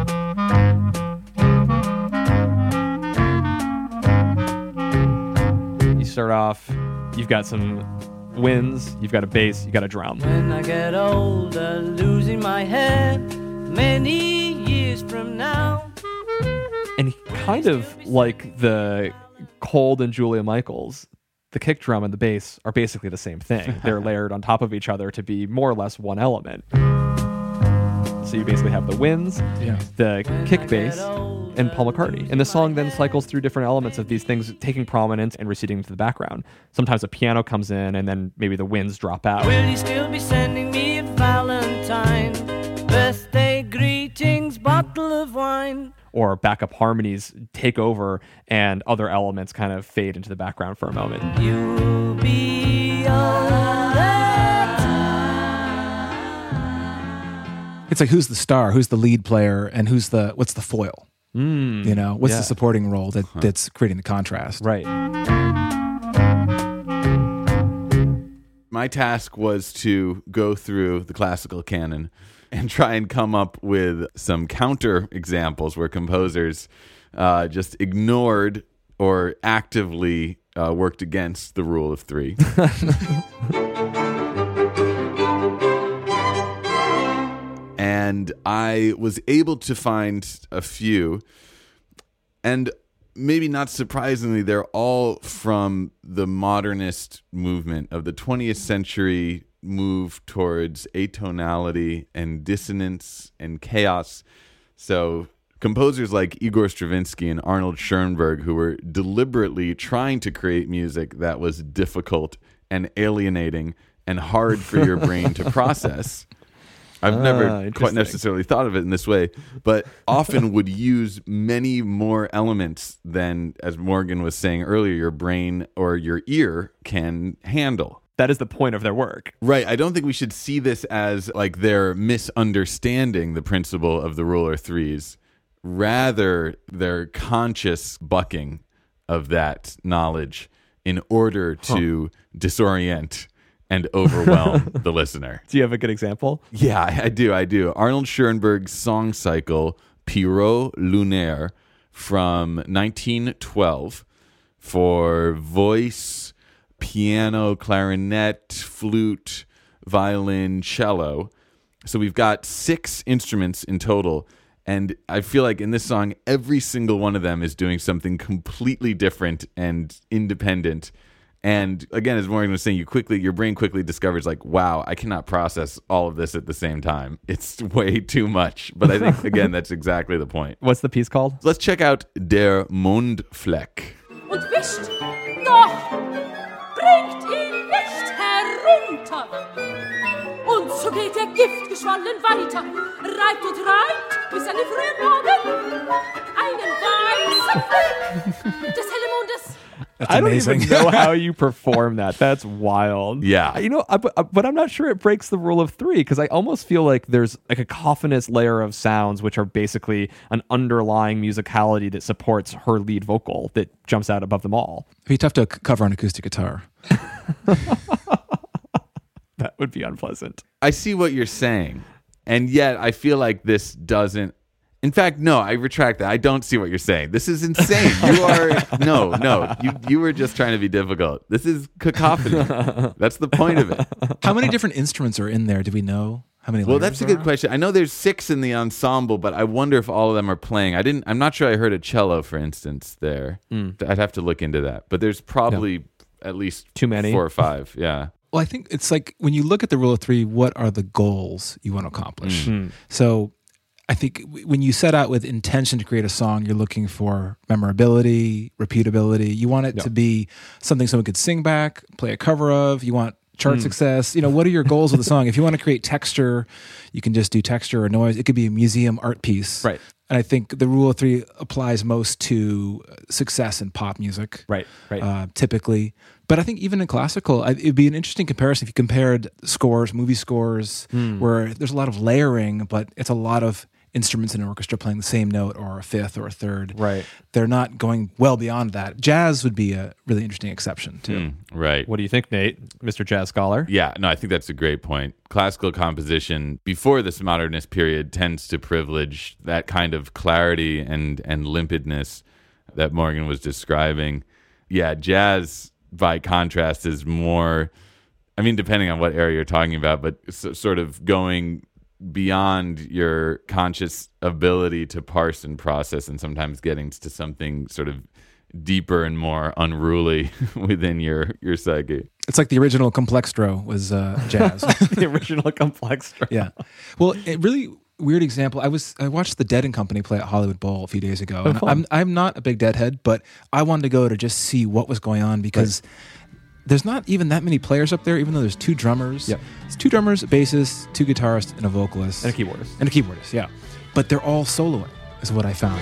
[SPEAKER 1] You start off, you've got some winds, you've got a bass, you've got a drum.
[SPEAKER 6] When I get older, losing my head, many years from now.
[SPEAKER 1] And kind of like the Cold and Julia Michaels, the kick drum and the bass are basically the same thing. They're layered on top of each other to be more or less one element. So you basically have the winds,
[SPEAKER 3] Yeah.
[SPEAKER 1] the kick bass, and Paul McCartney. And the song then cycles through different elements of these things taking prominence and receding into the background. Sometimes a piano comes in and then maybe the winds drop out.
[SPEAKER 6] Will you still be sending me a Valentine? Birthday greetings, bottle of wine.
[SPEAKER 1] Or backup harmonies take over and other elements kind of fade into the background for a moment.
[SPEAKER 6] You'll be all that time.
[SPEAKER 3] It's like who's the star, who's the lead player, and who's the what's the foil?
[SPEAKER 1] Mm,
[SPEAKER 3] You know, what's
[SPEAKER 1] yeah.
[SPEAKER 3] the supporting role that, that's creating the contrast?
[SPEAKER 1] Right.
[SPEAKER 2] My task was to go through the classical canon and try and come up with some counter examples where composers uh, just ignored or actively uh, worked against the rule of three. And I was able to find a few, and maybe not surprisingly, they're all from the modernist movement of the twentieth century move towards atonality and dissonance and chaos. So composers like Igor Stravinsky and Arnold Schoenberg, who were deliberately trying to create music that was difficult and alienating and hard for your brain to process. I've
[SPEAKER 1] Ah,
[SPEAKER 2] never quite
[SPEAKER 1] interesting.
[SPEAKER 2] necessarily thought of it in this way, but often would use many more elements than, as Morgan was saying earlier, your brain or your ear can handle.
[SPEAKER 1] That is the point of their work.
[SPEAKER 2] Right. I don't think we should see this as like they're misunderstanding the principle of the rule of threes. Rather, their conscious bucking of that knowledge in order to disorient and overwhelm the listener.
[SPEAKER 1] Do you have a good example?
[SPEAKER 2] Yeah, I, I do. I do. Arnold Schoenberg's song cycle, Pierrot Lunaire, from nineteen twelve, for voice, piano, clarinet, flute, violin, cello. So we've got six instruments in total. And I feel like in this song, every single one of them is doing something completely different and independent. And again, as Morgan was saying, you quickly, your brain quickly discovers like, wow, I cannot process all of this at the same time. It's way too much. But I think, again, that's exactly the point.
[SPEAKER 1] What's the piece called?
[SPEAKER 2] Let's check out Der Mondfleck.
[SPEAKER 7] Und wischt, doch bringt ihn nicht herunter. Und so geht der Giftgeschwollen weiter, reibt und reibt bis an den frühen Morgen einen weißen Fleck des hellen Mondes.
[SPEAKER 3] That's
[SPEAKER 1] I don't
[SPEAKER 3] amazing.
[SPEAKER 1] even know how you perform that. That's wild.
[SPEAKER 2] Yeah.
[SPEAKER 1] You know, I, but, but I'm not sure it breaks the rule of three because I almost feel like there's like a cacophonous layer of sounds which are basically an underlying musicality that supports her lead vocal that jumps out above them all.
[SPEAKER 3] It'd be tough to c- cover on acoustic guitar.
[SPEAKER 1] That would be unpleasant.
[SPEAKER 2] I see what you're saying. And yet I feel like this doesn't. In fact, no, I retract that. I don't see what you're saying. This is insane. You are no, no. You you were just trying to be difficult. This is cacophony. That's the point of it.
[SPEAKER 3] How many different instruments are in there? Do we know how many?
[SPEAKER 2] Well,
[SPEAKER 3] layers
[SPEAKER 2] that's a
[SPEAKER 3] there
[SPEAKER 2] good
[SPEAKER 3] are?
[SPEAKER 2] question. I know there's six in the ensemble, but I wonder if all of them are playing. I didn't. I'm not sure. I heard a cello, for instance. There, I'd have to look into that. But there's probably at least
[SPEAKER 1] Too many?
[SPEAKER 2] four or five. Yeah.
[SPEAKER 3] Well, I think it's like when you look at the rule of three, what are the goals you want to accomplish? So I think w- when you set out with intention to create a song, you're looking for memorability, repeatability. You want it to be something someone could sing back, play a cover of. You want chart success. You know, what are your goals with the song? If you want to create texture, you can just do texture or noise. It could be a museum art piece.
[SPEAKER 1] Right.
[SPEAKER 3] And I think the rule of three applies most to success in pop music.
[SPEAKER 1] Right, right.
[SPEAKER 3] Uh, typically. But I think even in classical, I- it'd be an interesting comparison if you compared scores, movie scores, where there's a lot of layering, but it's a lot of instruments in an orchestra playing the same note or a fifth or a third.
[SPEAKER 1] Right.
[SPEAKER 3] They're not going well beyond that. Jazz would be a really interesting exception, too.
[SPEAKER 2] Mm, right.
[SPEAKER 1] What do you think, Nate, Mister Jazz Scholar?
[SPEAKER 2] Yeah, no, I think that's a great point. Classical composition before this modernist period tends to privilege that kind of clarity and and limpidness that Morgan was describing. Yeah, jazz by contrast is more, I mean, depending on what area you're talking about, but so, sort of going beyond your conscious ability to parse and process and sometimes getting to something sort of deeper and more unruly within your your psyche.
[SPEAKER 3] It's like the original Complextro was uh, jazz.
[SPEAKER 1] The original complex.
[SPEAKER 3] Yeah. Well, a really weird example. I was I watched the Dead and Company play at Hollywood Bowl a few days ago. and
[SPEAKER 1] fun.
[SPEAKER 3] I'm I'm not a big Deadhead, but I wanted to go to just see what was going on because there's not even that many players up there, even though there's two drummers.
[SPEAKER 1] Yep.
[SPEAKER 3] It's two drummers, a bassist, two guitarists, and a vocalist.
[SPEAKER 1] And a keyboardist.
[SPEAKER 3] And a keyboardist, yeah. But they're all soloing, is what I found.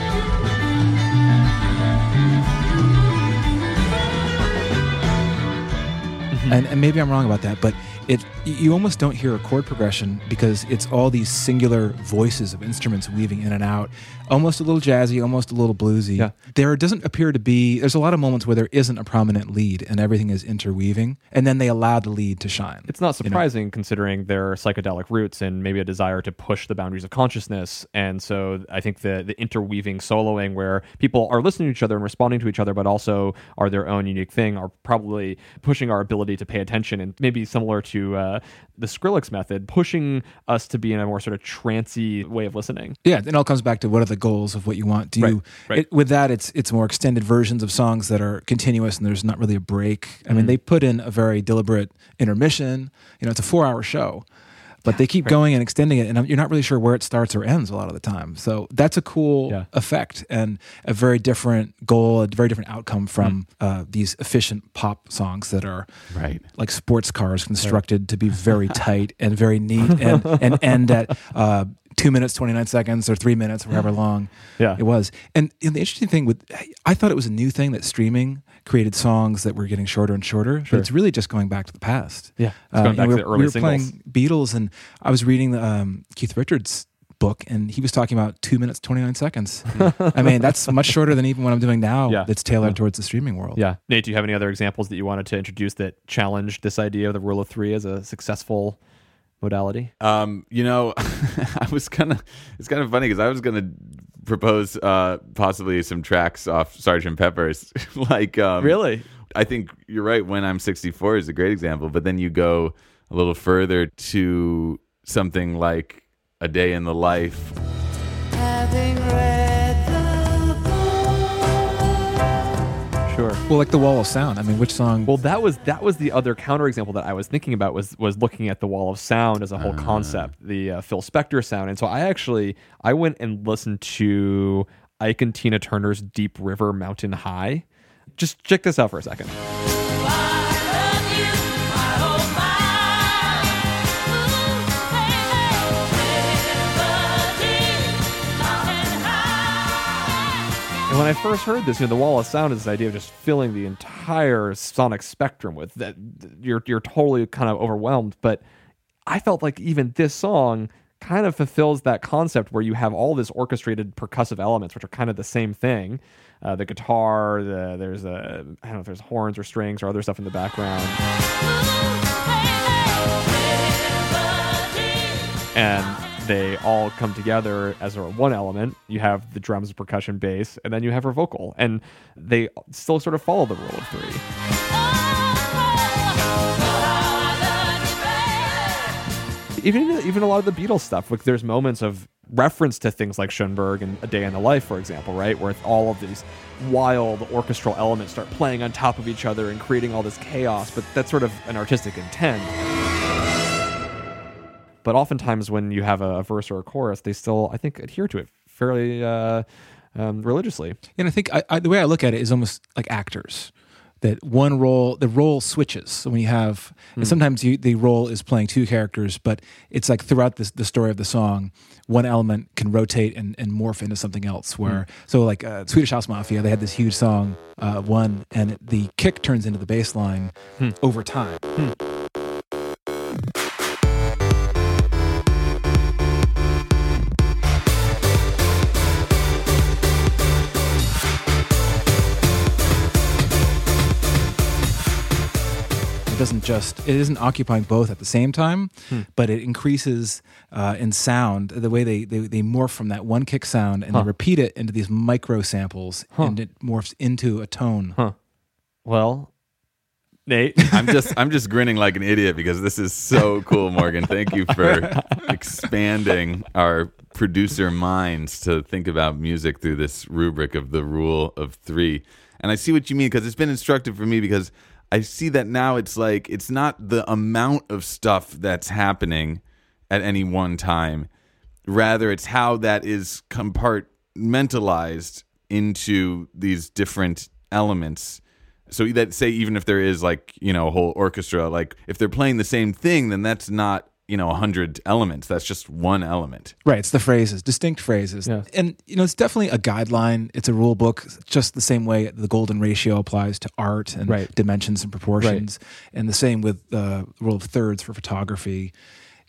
[SPEAKER 3] And, and maybe I'm wrong about that, but it you almost don't hear a chord progression because it's all these singular voices of instruments weaving in and out, almost a little jazzy, almost a little bluesy.
[SPEAKER 1] Yeah.
[SPEAKER 3] There doesn't appear to be, there's a lot of moments where there isn't a prominent lead and everything is interweaving, and then they allow the lead to shine.
[SPEAKER 1] It's not
[SPEAKER 3] you know?
[SPEAKER 1] surprising considering their psychedelic roots and maybe a desire to push the boundaries of consciousness. And so I think the the interweaving soloing where people are listening to each other and responding to each other, but also are their own unique thing, are probably pushing our ability to pay attention, and maybe similar to uh, the Skrillex method, pushing us to be in a more sort of trancey way of listening.
[SPEAKER 3] Yeah, it all comes back to what are the goals of what you want. Do you
[SPEAKER 1] Right, right.
[SPEAKER 3] It, with that? It's it's more extended versions of songs that are continuous and there's not really a break. I mean, they put in a very deliberate intermission. You know, it's a four-hour show, but they keep going and extending it, and you're not really sure where it starts or ends a lot of the time. So that's a cool
[SPEAKER 1] Yeah.
[SPEAKER 3] effect and a very different goal, a very different outcome from uh, these efficient pop songs that are
[SPEAKER 2] Right.
[SPEAKER 3] like sports cars constructed to be very tight and very neat and and end at uh, two minutes twenty-nine seconds or three minutes, however long
[SPEAKER 1] Yeah.
[SPEAKER 3] it was. And, and the interesting thing with, I thought it was a new thing that streaming created songs that were getting shorter and shorter. But it's really just going back to the past.
[SPEAKER 1] Yeah, it's going
[SPEAKER 3] Uh,
[SPEAKER 1] back
[SPEAKER 3] you know,
[SPEAKER 1] to
[SPEAKER 3] we
[SPEAKER 1] the
[SPEAKER 3] were-
[SPEAKER 1] early
[SPEAKER 3] we were
[SPEAKER 1] singles.
[SPEAKER 3] playing Beatles, and I was reading um, Keith Richards' book, and he was talking about two minutes twenty-nine seconds. I mean, that's much shorter than even what I'm doing now.
[SPEAKER 1] Yeah.
[SPEAKER 3] That's tailored
[SPEAKER 1] Yeah.
[SPEAKER 3] towards the streaming world.
[SPEAKER 1] Yeah. Nate, do you have any other examples that you wanted to introduce that challenged this idea of the rule of three as a successful modality?
[SPEAKER 2] Um, you know, I was kind of, it's kind of funny because I was going to propose uh, possibly some tracks off Sergeant Pepper's. like, um,
[SPEAKER 1] Really?
[SPEAKER 2] I think you're right. When I'm sixty-four is a great example, but then you go a little further to something like A Day in the Life.
[SPEAKER 5] Having read the book.
[SPEAKER 1] Sure.
[SPEAKER 3] Well, like the Wall of Sound. I mean, which song?
[SPEAKER 1] Well, that was that was the other counterexample that I was thinking about was was looking at the Wall of Sound as a whole concept, the uh, Phil Spector sound. And so I actually I went and listened to Ike and Tina Turner's Deep River Mountain High. Just check this out for a second. And when I first heard this, you know, the Wall of Sound is this idea of just filling the entire sonic spectrum with that. You're you're totally kind of overwhelmed. But I felt like even this song kind of fulfills that concept where you have all this orchestrated percussive elements, which are kind of the same thing. Uh, the guitar, the there's a I don't know if there's horns or strings or other stuff in the background. And they all come together as a one element. You have the drums, percussion, bass, and then you have her vocal. And they still sort of follow the rule of three. Even even a lot of the Beatles stuff, like there's moments of reference to things like Schoenberg and A Day in the Life, for example, right? Where all of these wild orchestral elements start playing on top of each other and creating all this chaos, but that's sort of an artistic intent. But oftentimes when you have a, a verse or a chorus, they still, I think, adhere to it fairly uh, um, religiously.
[SPEAKER 3] And I think I, I, the way I look at it is almost like actors. That one role, the role switches. So when you have, and sometimes you, the role is playing two characters, but it's like throughout this, the story of the song, one element can rotate and, and morph into something else. Where so like uh, Swedish House Mafia, they had this huge song, uh, one, and it, the kick turns into the bass line over time. It doesn't just, it isn't occupying both at the same time, but it increases uh, in sound. The way they, they, they morph from that one kick sound and
[SPEAKER 1] Huh.
[SPEAKER 3] they repeat it into these micro samples and it morphs into a tone.
[SPEAKER 1] Huh. Well, Nate.
[SPEAKER 2] I'm just I'm just grinning like an idiot because this is so cool, Morgan. Thank you for expanding our producer minds to think about music through this rubric of the rule of three. And I see what you mean because it's been instructive for me because I see that now it's like it's not the amount of stuff that's happening at any one time. Rather, it's how that is compartmentalized into these different elements. So that say even if there is like, you know, a whole orchestra, like if they're playing the same thing, then that's not, you know, a hundred elements. That's just one element.
[SPEAKER 3] Right. It's the phrases, distinct phrases.
[SPEAKER 1] Yeah.
[SPEAKER 3] And, you know, it's definitely a guideline. It's a rule book, just the same way the golden ratio applies to art and
[SPEAKER 1] Right.
[SPEAKER 3] dimensions and proportions. And the same with the uh, rule of thirds for photography.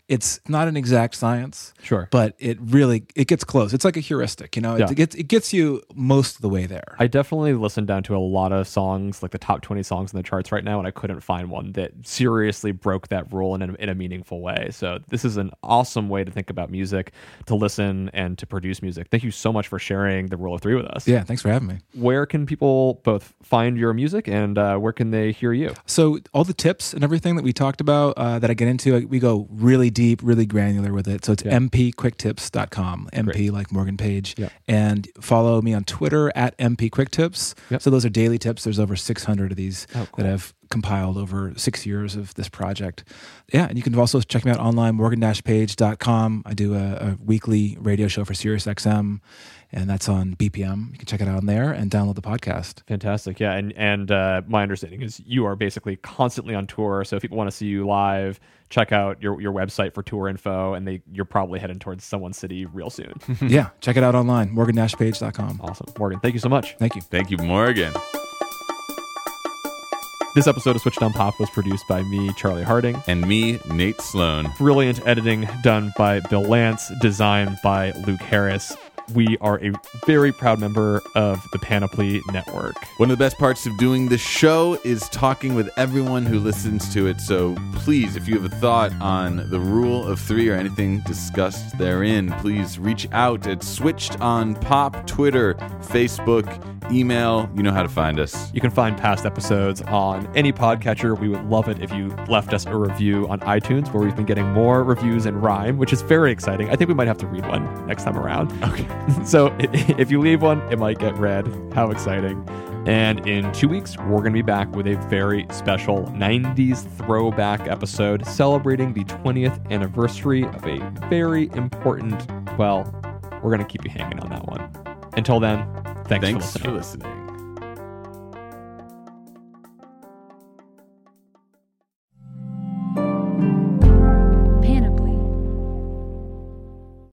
[SPEAKER 3] It's not an exact science,
[SPEAKER 1] Sure.
[SPEAKER 3] but it really it gets close. It's like a heuristic, you know. It,
[SPEAKER 1] Yeah.
[SPEAKER 3] it gets it gets you most of the way there.
[SPEAKER 1] I definitely listened down to a lot of songs, like the top twenty songs in the charts right now, and I couldn't find one that seriously broke that rule in a, in a meaningful way. So this is an awesome way to think about music, to listen, and to produce music. Thank you so much for sharing the rule of three with us.
[SPEAKER 3] Yeah, thanks for having me.
[SPEAKER 1] Where can people both find your music and uh, where can they hear you?
[SPEAKER 3] So all the tips and everything that we talked about uh, that I get into, we go really deep, really granular with it. So it's
[SPEAKER 1] Yeah.
[SPEAKER 3] m p quick tips dot com, M P
[SPEAKER 1] Great.
[SPEAKER 3] like Morgan Page.
[SPEAKER 1] Yeah.
[SPEAKER 3] And follow me on Twitter at M P Quick Tips.
[SPEAKER 1] Yep.
[SPEAKER 3] So those are daily tips. There's over six hundred of these
[SPEAKER 1] Oh, cool.
[SPEAKER 3] that I've compiled over six years of this project. Yeah, and you can also check me out online, morgan dash page dot com. I do a, a weekly radio show for Sirius X M, and that's on B P M. You can check it out on there and download the podcast.
[SPEAKER 1] Fantastic. Yeah. And, and uh, my understanding is you are basically constantly on tour. So if people want to see you live, check out your, your website for tour info, and they you're probably heading towards someone's city real soon.
[SPEAKER 3] Yeah, check it out online, morgan dash page dot com.
[SPEAKER 1] Awesome. Morgan, thank you so much.
[SPEAKER 3] Thank you.
[SPEAKER 2] Thank you, Morgan.
[SPEAKER 1] This episode of Switched on Pop was produced by me, Charlie Harding.
[SPEAKER 2] And me, Nate Sloan.
[SPEAKER 1] Brilliant editing done by Bill Lance, designed by Luke Harris. We are a very proud member of the Panoply Network.
[SPEAKER 2] One of the best parts of doing the show is talking with everyone who listens to it. So please, if you have a thought on the rule of three or anything discussed therein, please reach out at Switched on Pop, Twitter, Facebook, email. You know how to find us.
[SPEAKER 1] You can find past episodes on any podcatcher. We would love it if you left us a review on iTunes, where we've been getting more reviews in rhyme, which is very exciting. I think we might have to read one next time around. Okay. So i- if you leave one, it might get read. How exciting. And in two weeks, we're going to be back with a very special nineties throwback episode celebrating the twentieth anniversary of a very important, well, we're going to keep you hanging on that one. Until then, thanks,
[SPEAKER 2] Thanks
[SPEAKER 1] for listening.
[SPEAKER 2] for listening.